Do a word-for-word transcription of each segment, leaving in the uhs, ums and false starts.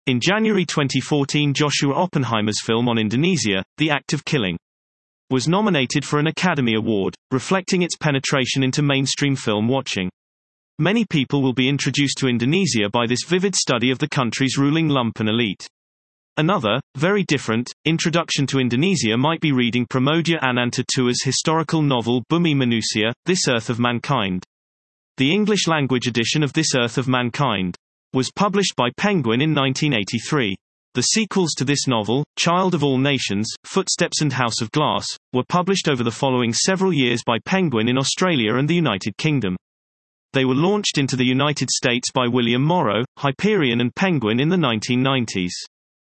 In January twenty fourteen, Joshua Oppenheimer's film on Indonesia, The Act of Killing, was nominated for an Academy Award, reflecting its penetration into mainstream film watching. Many people will be introduced to Indonesia by this vivid study of the country's ruling lumpen elite. Another, very different, introduction to Indonesia might be reading Pramoedya Anantatur's historical novel Bumi Manusia, This Earth of Mankind. The English-language edition of This Earth of Mankind was published by Penguin in nineteen eighty-three. The sequels to this novel, Child of All Nations, Footsteps and House of Glass, were published over the following several years by Penguin in Australia and the United Kingdom. They were launched into the United States by William Morrow, Hyperion and Penguin in the nineteen nineties.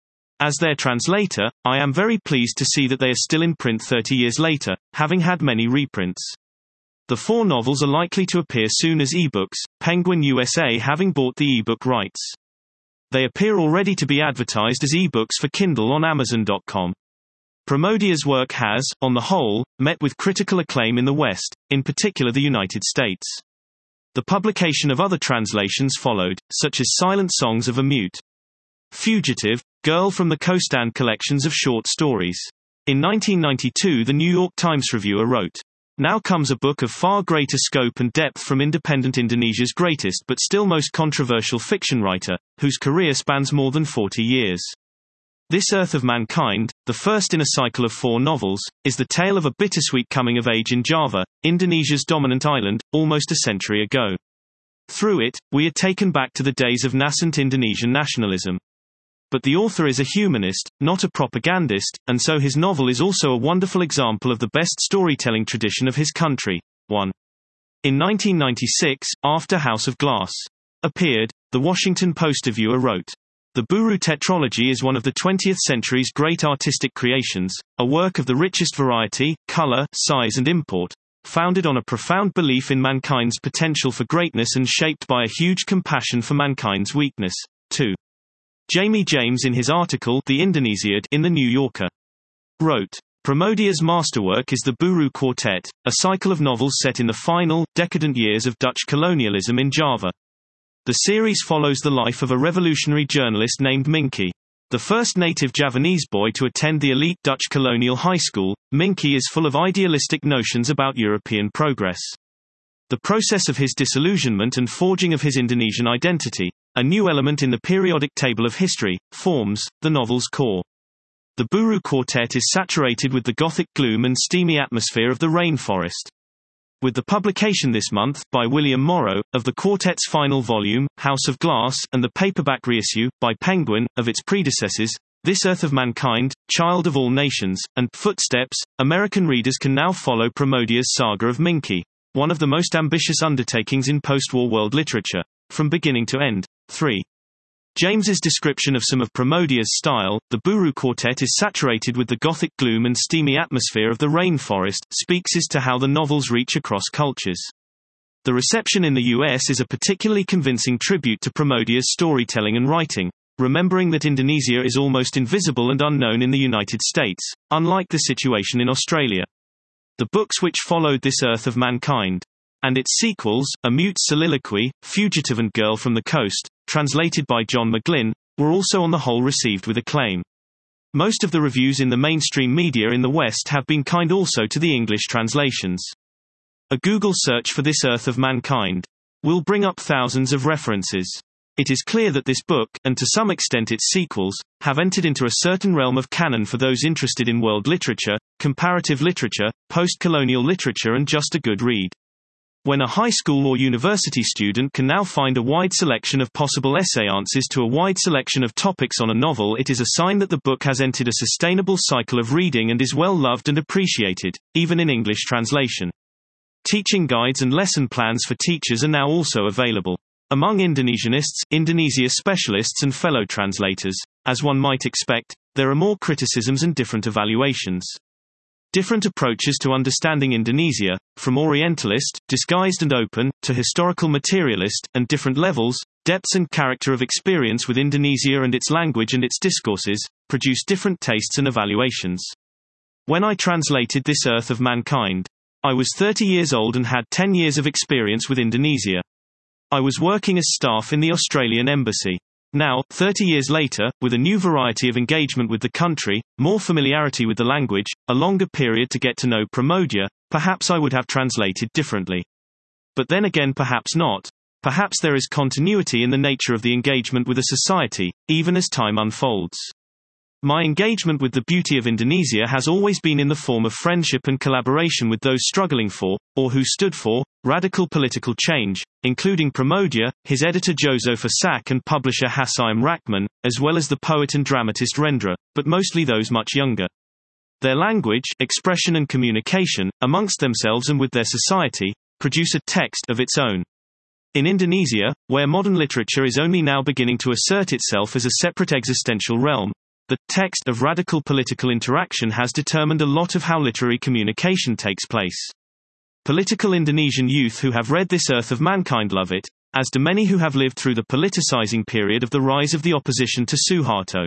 As their translator, I am very pleased to see that they are still in print thirty years later, having had many reprints. The four novels are likely to appear soon as ebooks, Penguin U S A having bought the ebook rights. They appear already to be advertised as ebooks for Kindle on Amazon dot com. Pramoedya's work has, on the whole, met with critical acclaim in the West, in particular the United States. The publication of other translations followed, such as Silent Songs of a Mute, Fugitive, Girl from the Coast and collections of short stories. In nineteen ninety-two, the New York Times reviewer wrote, "Now comes a book of far greater scope and depth from independent Indonesia's greatest but still most controversial fiction writer, whose career spans more than forty years. This Earth of Mankind, the first in a cycle of four novels, is the tale of a bittersweet coming of age in Java, Indonesia's dominant island, almost a century ago. Through it, we are taken back to the days of nascent Indonesian nationalism. But the author is a humanist, not a propagandist, and so his novel is also a wonderful example of the best storytelling tradition of his country." one. In nineteen ninety-six, after House of Glass appeared, the Washington Post reviewer wrote, "The Buru tetralogy is one of the twentieth century's great artistic creations, a work of the richest variety, color, size and import, founded on a profound belief in mankind's potential for greatness and shaped by a huge compassion for mankind's weakness." two. Jamie James in his article The Indonesiad in The New Yorker wrote, "Pramoedya's masterwork is the Buru Quartet, a cycle of novels set in the final, decadent years of Dutch colonialism in Java. The series follows the life of a revolutionary journalist named Minky. The first native Javanese boy to attend the elite Dutch colonial high school, Minky is full of idealistic notions about European progress. The process of his disillusionment and forging of his Indonesian identity, a new element in the periodic table of history, forms the novel's core. The Buru Quartet is saturated with the gothic gloom and steamy atmosphere of the rainforest. With the publication this month, by William Morrow, of the quartet's final volume, House of Glass, and the paperback reissue, by Penguin, of its predecessors, This Earth of Mankind, Child of All Nations, and Footsteps, American readers can now follow Pramoedya's saga of Minky, one of the most ambitious undertakings in post-war world literature, from beginning to end. three. James's description of some of Pramoedya's style, the Buru Quartet is saturated with the gothic gloom and steamy atmosphere of the rainforest, speaks as to how the novels reach across cultures. The reception in the U S is a particularly convincing tribute to Pramoedya's storytelling and writing, remembering that Indonesia is almost invisible and unknown in the United States, unlike the situation in Australia. The books which followed This Earth of Mankind, and its sequels, A Mute Soliloquy, Fugitive and Girl from the Coast, translated by John McGlynn, were also on the whole received with acclaim. Most of the reviews in the mainstream media in the West have been kind also to the English translations. A Google search for This Earth of Mankind will bring up thousands of references. It is clear that this book, and to some extent its sequels, have entered into a certain realm of canon for those interested in world literature, comparative literature, post-colonial literature and just a good read. When a high school or university student can now find a wide selection of possible essay answers to a wide selection of topics on a novel, it is a sign that the book has entered a sustainable cycle of reading and is well loved and appreciated, even in English translation. Teaching guides and lesson plans for teachers are now also available. Among Indonesianists, Indonesia specialists and fellow translators, as one might expect, there are more criticisms and different evaluations. Different approaches to understanding Indonesia, from Orientalist, disguised and open, to historical materialist, and different levels, depths and character of experience with Indonesia and its language and its discourses, produce different tastes and evaluations. When I translated This Earth of Mankind, I was thirty years old and had ten years of experience with Indonesia. I was working as staff in the Australian Embassy. Now, thirty years later, with a new variety of engagement with the country, more familiarity with the language, a longer period to get to know Promodia, perhaps I would have translated differently. But then again, perhaps not. Perhaps there is continuity in the nature of the engagement with a society, even as time unfolds. My engagement with the beauty of Indonesia has always been in the form of friendship and collaboration with those struggling for, or who stood for, radical political change, including Promodia, his editor Joseph Asak and publisher Hasyim Rahman, as well as the poet and dramatist Rendra, but mostly those much younger. Their language, expression and communication, amongst themselves and with their society, produce a text of its own. In Indonesia, where modern literature is only now beginning to assert itself as a separate existential realm, the text of radical political interaction has determined a lot of how literary communication takes place. Political Indonesian youth who have read This Earth of Mankind love it, as do many who have lived through the politicizing period of the rise of the opposition to Suharto.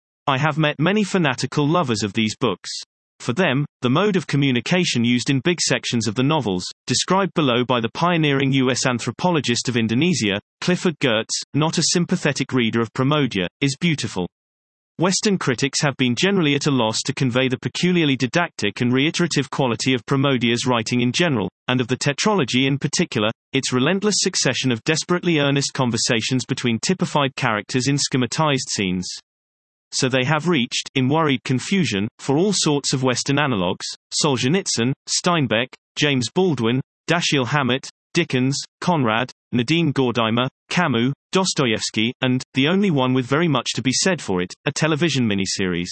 I have met many fanatical lovers of these books. For them, the mode of communication used in big sections of the novels, described below by the pioneering U S anthropologist of Indonesia, Clifford Geertz, not a sympathetic reader of Promodia, is beautiful. Western critics have been generally at a loss to convey the peculiarly didactic and reiterative quality of Promodia's writing in general, and of the tetralogy in particular, its relentless succession of desperately earnest conversations between typified characters in schematized scenes. So they have reached, in worried confusion, for all sorts of Western analogues, Solzhenitsyn, Steinbeck, James Baldwin, Dashiell Hammett, Dickens, Conrad, Nadine Gordimer, Camus, Dostoevsky, and, the only one with very much to be said for it, a television miniseries.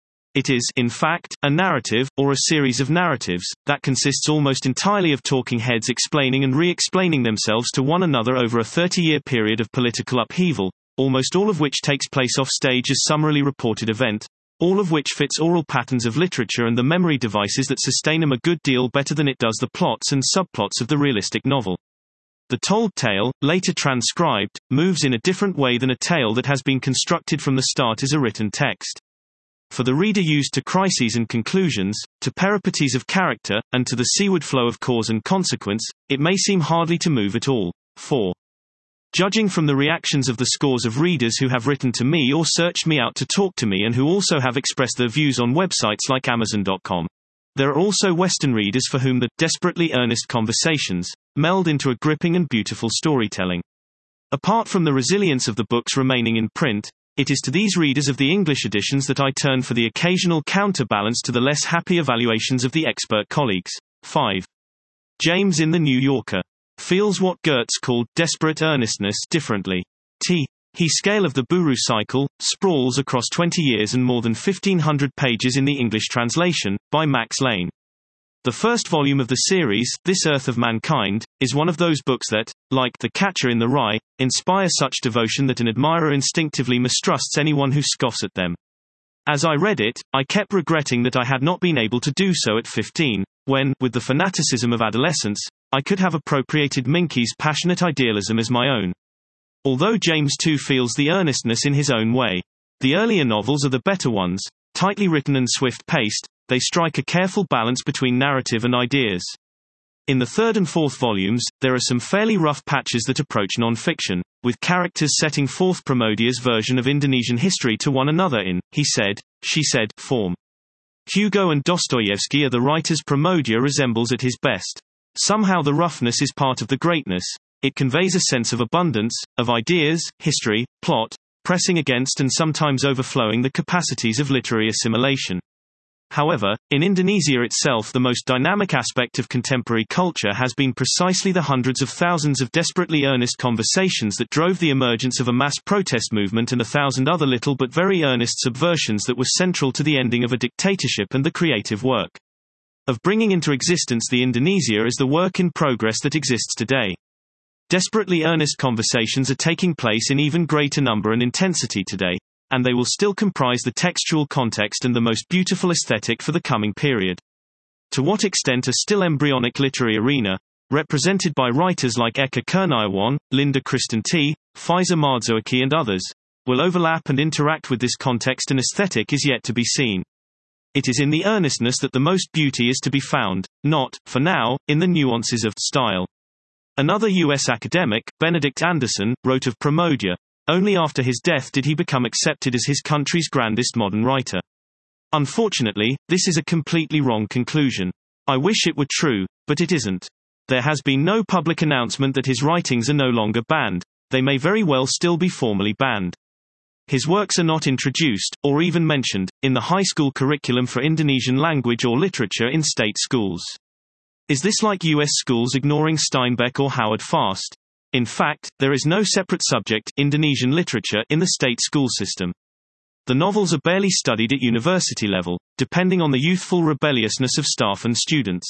It is, in fact, a narrative, or a series of narratives, that consists almost entirely of talking heads explaining and re-explaining themselves to one another over a thirty-year period of political upheaval, almost all of which takes place off-stage as summarily reported event, all of which fits oral patterns of literature and the memory devices that sustain them a good deal better than it does the plots and subplots of the realistic novel. The told tale, later transcribed, moves in a different way than a tale that has been constructed from the start as a written text. For the reader used to crises and conclusions, to peripeties of character, and to the seaward flow of cause and consequence, it may seem hardly to move at all. four. Judging from the reactions of the scores of readers who have written to me or searched me out to talk to me and who also have expressed their views on websites like Amazon dot com. There are also Western readers for whom the desperately earnest conversations meld into a gripping and beautiful storytelling. Apart from the resilience of the books remaining in print, it is to these readers of the English editions that I turn for the occasional counterbalance to the less happy evaluations of the expert colleagues. five. James in The New Yorker feels what Geertz called desperate earnestness differently. T. He scale of the Buru cycle sprawls across twenty years and more than fifteen hundred pages in the English translation, by Max Lane. The first volume of the series, This Earth of Mankind, is one of those books that, like The Catcher in the Rye, inspire such devotion that an admirer instinctively mistrusts anyone who scoffs at them. As I read it, I kept regretting that I had not been able to do so at fifteen, when, with the fanaticism of adolescence, I could have appropriated Minke's passionate idealism as my own. Although James too feels the earnestness in his own way. The earlier novels are the better ones, tightly written and swift-paced, they strike a careful balance between narrative and ideas. In the third and fourth volumes, there are some fairly rough patches that approach non-fiction, with characters setting forth Promodia's version of Indonesian history to one another in, he said, she said, form. Hugo and Dostoevsky are the writers Promodia resembles at his best. Somehow the roughness is part of the greatness. It conveys a sense of abundance, of ideas, history, plot, pressing against and sometimes overflowing the capacities of literary assimilation. However, in Indonesia itself the most dynamic aspect of contemporary culture has been precisely the hundreds of thousands of desperately earnest conversations that drove the emergence of a mass protest movement and a thousand other little but very earnest subversions that were central to the ending of a dictatorship and the creative work of bringing into existence the Indonesia as the work in progress that exists today. Desperately earnest conversations are taking place in even greater number and intensity today, and they will still comprise the textual context and the most beautiful aesthetic for the coming period. To what extent a still embryonic literary arena, represented by writers like Eka Kurniawan, Linda Kristanti, Faiza Marzoaki and others, will overlap and interact with this context and aesthetic is yet to be seen. It is in the earnestness that the most beauty is to be found, not, for now, in the nuances of style. Another U S academic, Benedict Anderson, wrote of Promodia, only after his death did he become accepted as his country's grandest modern writer. Unfortunately, this is a completely wrong conclusion. I wish it were true, but it isn't. There has been no public announcement that his writings are no longer banned. They may very well still be formally banned. His works are not introduced, or even mentioned, in the high school curriculum for Indonesian language or literature in state schools. Is this like U S schools ignoring Steinbeck or Howard Fast? In fact, there is no separate subject, Indonesian literature, in the state school system. The novels are barely studied at university level, depending on the youthful rebelliousness of staff and students.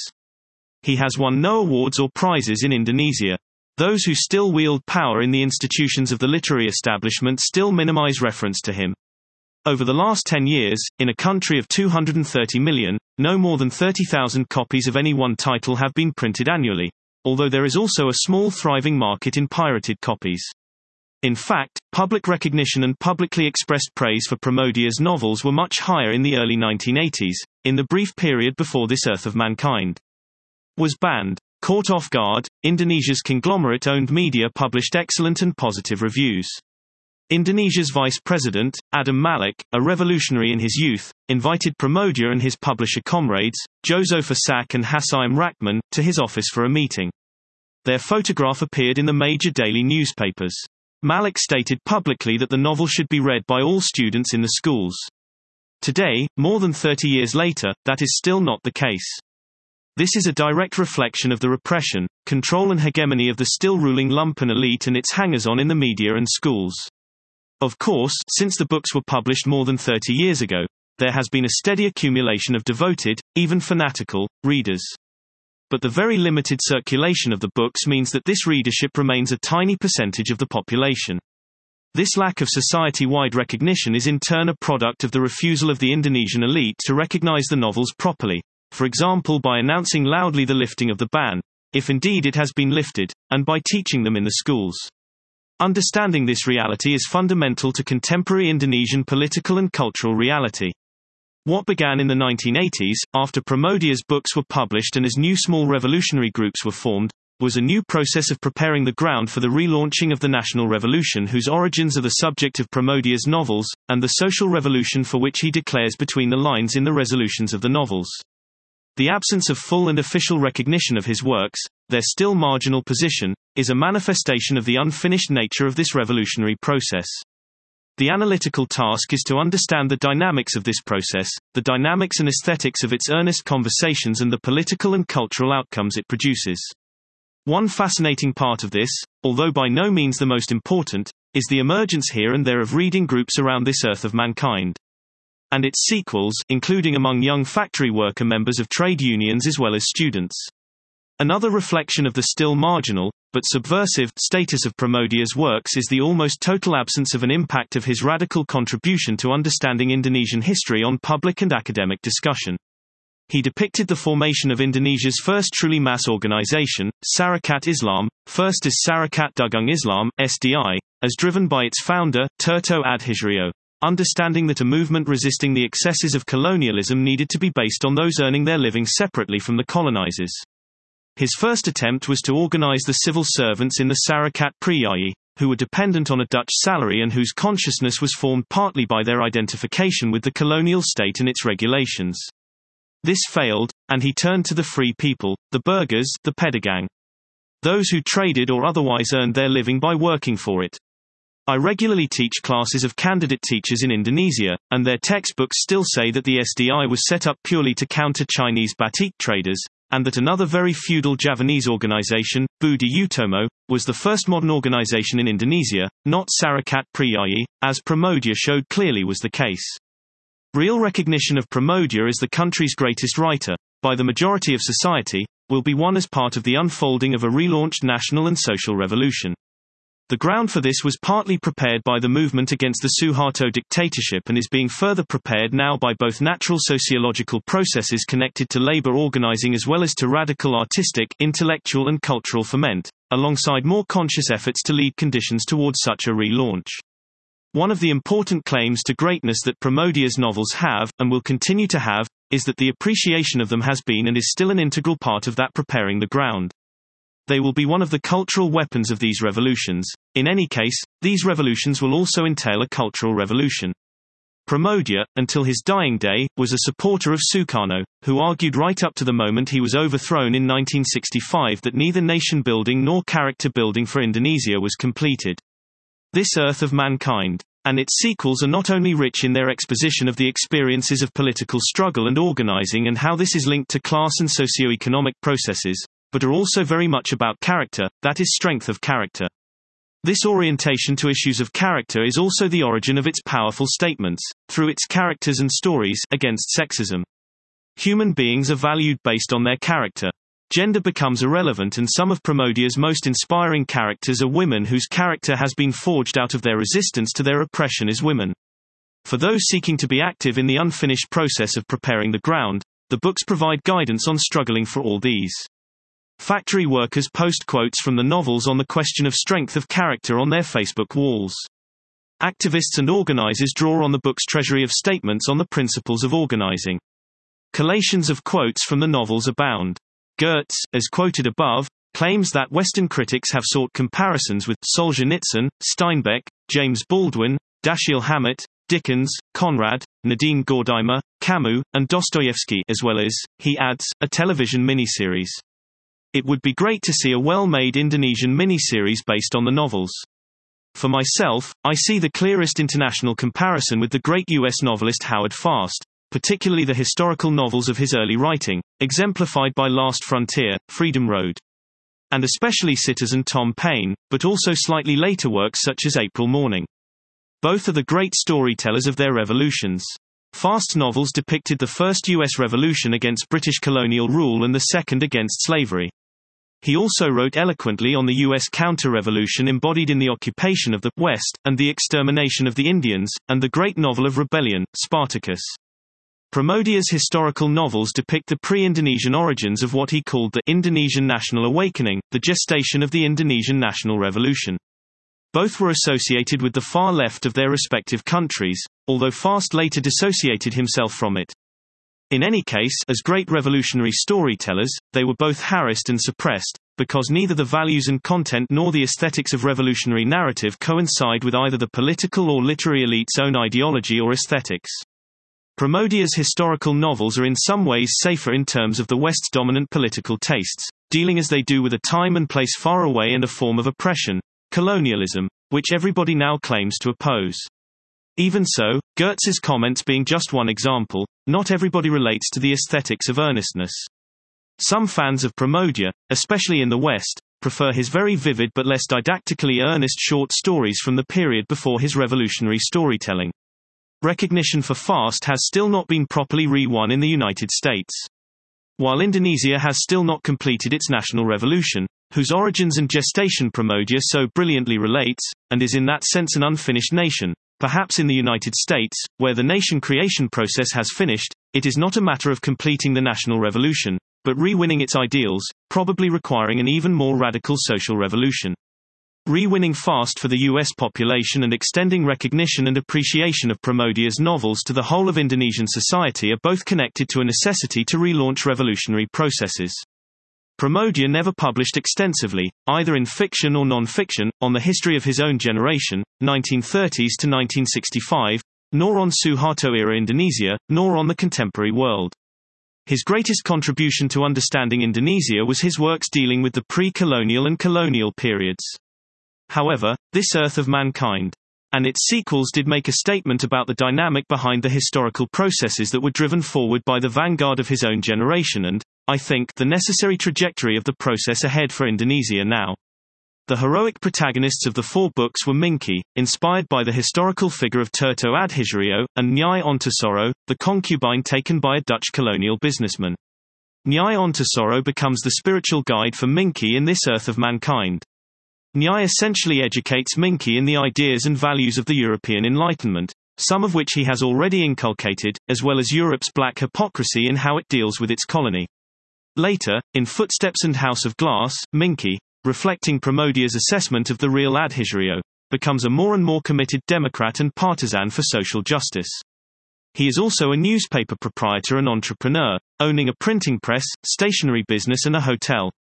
He has won no awards or prizes in Indonesia. Those who still wield power in the institutions of the literary establishment still minimize reference to him. Over the last ten years, in a country of two hundred thirty million, no more than thirty thousand copies of any one title have been printed annually, although there is also a small thriving market in pirated copies. In fact, public recognition and publicly expressed praise for Promodia's novels were much higher in the early nineteen eighties, in the brief period before This Earth of Mankind was banned. Caught off guard, Indonesia's conglomerate-owned media published excellent and positive reviews. Indonesia's vice president, Adam Malik, a revolutionary in his youth, invited Pramodia and his publisher comrades, Joseph Asak and Hasaim Rahman, to his office for a meeting. Their photograph appeared in the major daily newspapers. Malik stated publicly that the novel should be read by all students in the schools. Today, more than thirty years later, that is still not the case. This is a direct reflection of the repression, control and hegemony of the still ruling lumpen elite and its hangers-on in the media and schools. Of course, since the books were published more than thirty years ago, there has been a steady accumulation of devoted, even fanatical, readers. But the very limited circulation of the books means that this readership remains a tiny percentage of the population. This lack of society-wide recognition is in turn a product of the refusal of the Indonesian elite to recognize the novels properly, for example by announcing loudly the lifting of the ban, if indeed it has been lifted, and by teaching them in the schools. Understanding this reality is fundamental to contemporary Indonesian political and cultural reality. What began in the nineteen eighties, after Promodia's books were published and as new small revolutionary groups were formed, was a new process of preparing the ground for the relaunching of the national revolution whose origins are the subject of Promodia's novels, and the social revolution for which he declares between the lines in the resolutions of the novels. The absence of full and official recognition of his works, their still marginal position, is a manifestation of the unfinished nature of this revolutionary process. The analytical task is to understand the dynamics of this process, the dynamics and aesthetics of its earnest conversations and the political and cultural outcomes it produces. One fascinating part of this, although by no means the most important, is the emergence here and there of reading groups around This Earth of Mankind. And its sequels, including among young factory worker members of trade unions as well as students. Another reflection of the still marginal, but subversive, status of Promodia's works is the almost total absence of an impact of his radical contribution to understanding Indonesian history on public and academic discussion. He depicted the formation of Indonesia's first truly mass organization, Sarekat Islam, first as Sarekat Dagang Islam, S D I, as driven by its founder, Tirto Adhijrio. Understanding that a movement resisting the excesses of colonialism needed to be based on those earning their living separately from the colonizers. His first attempt was to organize the civil servants in the Sarekat Priyayi, who were dependent on a Dutch salary and whose consciousness was formed partly by their identification with the colonial state and its regulations. This failed, and he turned to the free people, the burghers, the pedagang. Those who traded or otherwise earned their living by working for it. I regularly teach classes of candidate teachers in Indonesia, and their textbooks still say that the S D I was set up purely to counter Chinese batik traders, and that another very feudal Javanese organization, Budi Utomo, was the first modern organization in Indonesia, not Sarekat Priyayi, as Pramodia showed clearly was the case. Real recognition of Pramodia as the country's greatest writer, by the majority of society, will be won as part of the unfolding of a relaunched national and social revolution. The ground for this was partly prepared by the movement against the Suharto dictatorship and is being further prepared now by both natural sociological processes connected to labor organizing as well as to radical artistic, intellectual and cultural ferment, alongside more conscious efforts to lead conditions towards such a relaunch. One of the important claims to greatness that Promodia's novels have, and will continue to have, is that the appreciation of them has been and is still an integral part of that preparing the ground. they will be one of the cultural weapons of these revolutions. In any case, these revolutions will also entail a cultural revolution. Pramodya, until his dying day, was a supporter of Sukarno, who argued right up to the moment he was overthrown in nineteen sixty-five that neither nation-building nor character-building for Indonesia was completed. This Earth of Mankind and its sequels are not only rich in their exposition of the experiences of political struggle and organizing and how this is linked to class and socio-economic processes, but are also very much about character, that is, strength of character. This orientation to issues of character is also the origin of its powerful statements, through its characters and stories, against sexism. Human beings are valued based on their character. Gender becomes irrelevant, and some of Pramodya's most inspiring characters are women whose character has been forged out of their resistance to their oppression as women. For those seeking to be active in the unfinished process of preparing the ground, the books provide guidance on struggling for all these. Factory workers post quotes from the novels on the question of strength of character on their Facebook walls. Activists and organizers draw on the book's treasury of statements on the principles of organizing. Collations of quotes from the novels abound. Gertz, as quoted above, claims that Western critics have sought comparisons with Solzhenitsyn, Steinbeck, James Baldwin, Dashiell Hammett, Dickens, Conrad, Nadine Gordimer, Camus, and Dostoevsky, as well as, he adds, a television miniseries. It would be great to see a well-made Indonesian miniseries based on the novels. For myself, I see the clearest international comparison with the great U S novelist Howard Fast, particularly the historical novels of his early writing, exemplified by Last Frontier, Freedom Road. And especially Citizen Tom Paine, but also slightly later works such as April Morning. Both are the great storytellers of their revolutions. Fast's novels depicted the first U S revolution against British colonial rule and the second against slavery. He also wrote eloquently on the U S counter-revolution embodied in the occupation of the West, and the extermination of the Indians, and the great novel of rebellion, Spartacus. Pramodya's historical novels depict the pre-Indonesian origins of what he called the Indonesian National Awakening, the gestation of the Indonesian National Revolution. Both were associated with the far left of their respective countries, although Fast later dissociated himself from it. In any case, as great revolutionary storytellers, they were both harassed and suppressed, because neither the values and content nor the aesthetics of revolutionary narrative coincide with either the political or literary elite's own ideology or aesthetics. Pramodya's historical novels are in some ways safer in terms of the West's dominant political tastes, dealing as they do with a time and place far away and a form of oppression, colonialism, which everybody now claims to oppose. Even so, Gertz's comments being just one example, not everybody relates to the aesthetics of earnestness. Some fans of Pramodya, especially in the West, prefer his very vivid but less didactically earnest short stories from the period before his revolutionary storytelling. Recognition for Fast has still not been properly re-won in the United States. While Indonesia has still not completed its national revolution, whose origins and gestation Pramodya so brilliantly relates, and is in that sense an unfinished nation, perhaps in the United States, where the nation creation process has finished, it is not a matter of completing the national revolution, but re-winning its ideals, probably requiring an even more radical social revolution. Re-winning Fast for the U S population and extending recognition and appreciation of Pramodya's novels to the whole of Indonesian society are both connected to a necessity to relaunch revolutionary processes. Pramodya never published extensively, either in fiction or non-fiction, on the history of his own generation, nineteen thirties to nineteen sixty-five, nor on Suharto-era Indonesia, nor on the contemporary world. His greatest contribution to understanding Indonesia was his works dealing with the pre-colonial and colonial periods. However, This Earth of Mankind and its sequels did make a statement about the dynamic behind the historical processes that were driven forward by the vanguard of his own generation and, I think, the necessary trajectory of the process ahead for Indonesia now. The heroic protagonists of the four books were Minky, inspired by the historical figure of Tirto Adhijrio, and Nyai Ontosoro, the concubine taken by a Dutch colonial businessman. Nyai Ontosoro becomes the spiritual guide for Minky in This Earth of Mankind. Nyai essentially educates Minky in the ideas and values of the European Enlightenment, some of which he has already inculcated, as well as Europe's black hypocrisy in how it deals with its colony. Later, in Footsteps and House of Glass, Minky, reflecting Pramodya's assessment of the real Adhijrio, becomes a more and more committed Democrat and partisan for social justice. He is also a newspaper proprietor and entrepreneur, owning a printing press, stationery business and a hotel.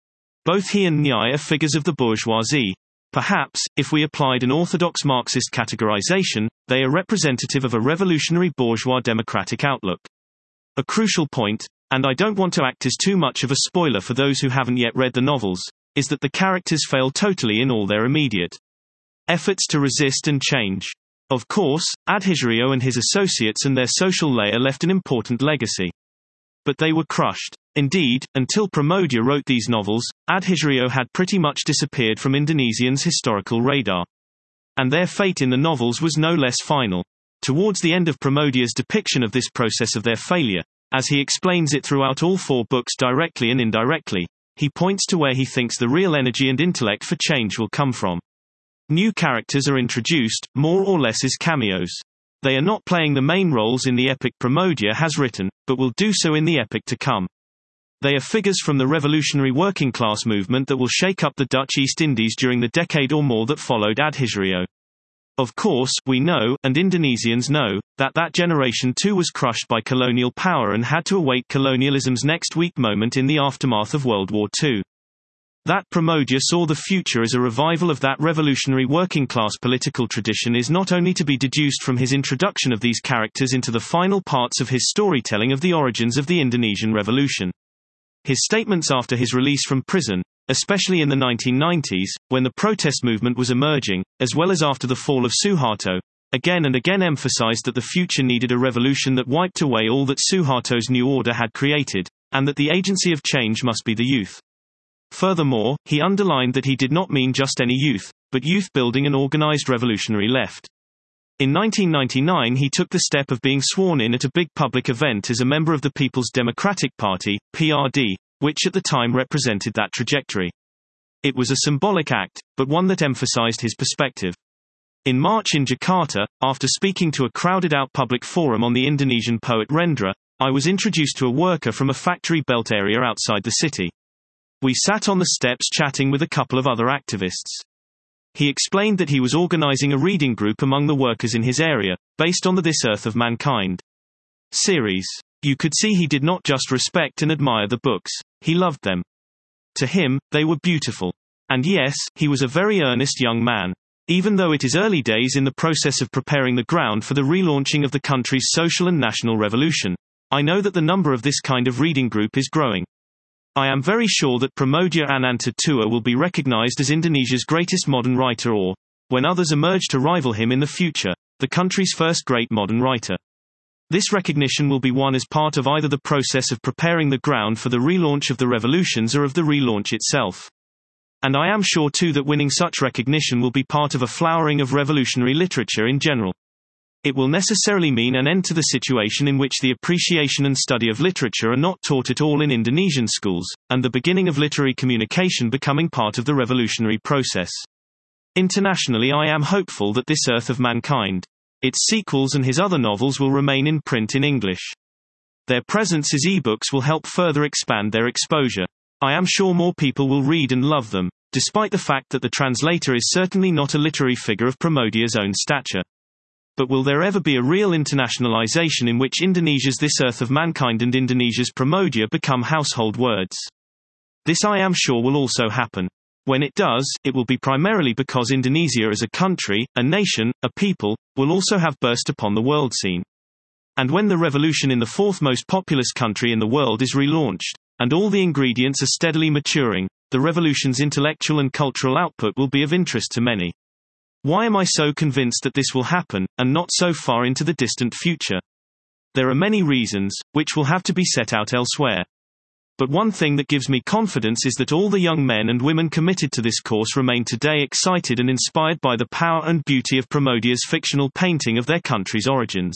Both he and Nyai are figures of the bourgeoisie. Perhaps, if we applied an orthodox Marxist categorization, they are representative of a revolutionary bourgeois democratic outlook. A crucial point, and I don't want to act as too much of a spoiler for those who haven't yet read the novels, is that the characters fail totally in all their immediate efforts to resist and change. Of course, Adhijrio and his associates and their social layer left an important legacy. But they were crushed. Indeed, until Pramodia wrote these novels, Adhijrio had pretty much disappeared from Indonesians' historical radar. And their fate in the novels was no less final. Towards the end of Pramodia's depiction of this process of their failure, as he explains it throughout all four books directly and indirectly, he points to where he thinks the real energy and intellect for change will come from. New characters are introduced, more or less as cameos. They are not playing the main roles in the epic Pramodia has written, but will do so in the epic to come. They are figures from the revolutionary working class movement that will shake up the Dutch East Indies during the decade or more that followed Adhijrio. Of course, we know, and Indonesians know, that that generation too was crushed by colonial power and had to await colonialism's next weak moment in the aftermath of World War Two. That Pramodia saw the future as a revival of that revolutionary working-class political tradition is not only to be deduced from his introduction of these characters into the final parts of his storytelling of the origins of the Indonesian Revolution. His statements after his release from prison, especially in the nineteen nineties, when the protest movement was emerging, as well as after the fall of Suharto, again and again emphasized that the future needed a revolution that wiped away all that Suharto's new order had created, and that the agency of change must be the youth. Furthermore, he underlined that he did not mean just any youth, but youth building an organized revolutionary left. In nineteen ninety-nine he took the step of being sworn in at a big public event as a member of the People's Democratic Party, P R D, which at the time represented that trajectory. It was a symbolic act, but one that emphasized his perspective. In March in Jakarta, after speaking to a crowded-out public forum on the Indonesian poet Rendra, I was introduced to a worker from a factory belt area outside the city. We sat on the steps chatting with a couple of other activists. He explained that he was organizing a reading group among the workers in his area, based on the This Earth of Mankind series. You could see he did not just respect and admire the books, he loved them. To him, they were beautiful. And yes, he was a very earnest young man. Even though it is early days in the process of preparing the ground for the relaunching of the country's social and national revolution, I know that the number of this kind of reading group is growing. I am very sure that Pramodia Anantatua will be recognized as Indonesia's greatest modern writer or, when others emerge to rival him in the future, the country's first great modern writer. This recognition will be won as part of either the process of preparing the ground for the relaunch of the revolutions or of the relaunch itself. And I am sure too that winning such recognition will be part of a flowering of revolutionary literature in general. It will necessarily mean an end to the situation in which the appreciation and study of literature are not taught at all in Indonesian schools, and the beginning of literary communication becoming part of the revolutionary process. Internationally, I am hopeful that This Earth of Mankind, its sequels and his other novels will remain in print in English. Their presence as ebooks will help further expand their exposure. I am sure more people will read and love them, despite the fact that the translator is certainly not a literary figure of Pramodia's own stature. But will there ever be a real internationalization in which Indonesia's This Earth of Mankind and Indonesia's Pramodia become household words? This I am sure will also happen. When it does, it will be primarily because Indonesia as a country, a nation, a people, will also have burst upon the world scene. And when the revolution in the fourth most populous country in the world is relaunched, and all the ingredients are steadily maturing, the revolution's intellectual and cultural output will be of interest to many. Why am I so convinced that this will happen, and not so far into the distant future? There are many reasons, which will have to be set out elsewhere. But one thing that gives me confidence is that all the young men and women committed to this course remain today excited and inspired by the power and beauty of Pramodia's fictional painting of their country's origins.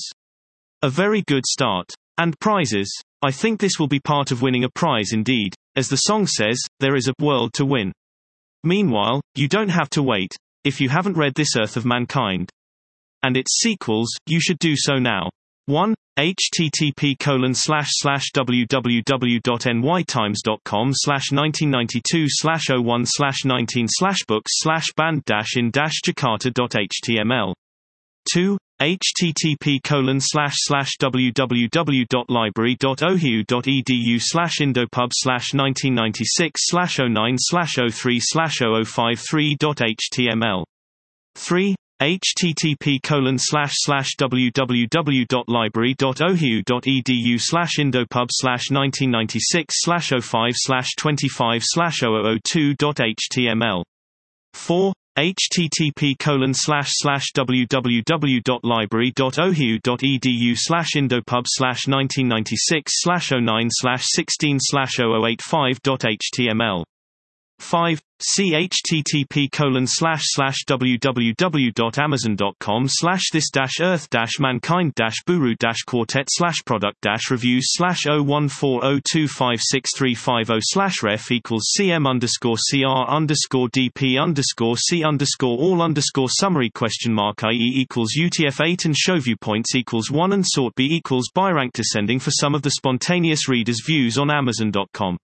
A very good start. And prizes. I think this will be part of winning a prize indeed. As the song says, there is a world to win. Meanwhile, you don't have to wait. If you haven't read This Earth of Mankind and its sequels, you should do so now. one http colon slash slash www.nytimes.com slash 1992 slash 01 slash 19 slash books slash band dash in dash jakarta.html two http colon slash slash www.library.ohio.edu slash indopub slash nineteen ninety-six slash oh nine slash oh three slash oh oh five three dot html. three http colon slash slash www.library.ohio.edu slash indopub slash nineteen ninety-six slash oh five slash twenty-five slash oh oh two dot html. four http colon slash slash www.library.ohio.edu slash indopub slash nineteen ninety-six slash oh nine slash sixteen slash oh oh eighty-five dot html. five http colon slash slash www.amazon.com slash this dash earth dash mankind dash buru dash quartet slash product dash reviews slash oh one four oh two five six three five oh slash ref equals cm underscore cr underscore dp underscore c underscore all underscore summary question mark ie equals U T F eight and show viewpoints equals one and sort b equals by rank descending for some of the spontaneous readers' views on amazon dot com.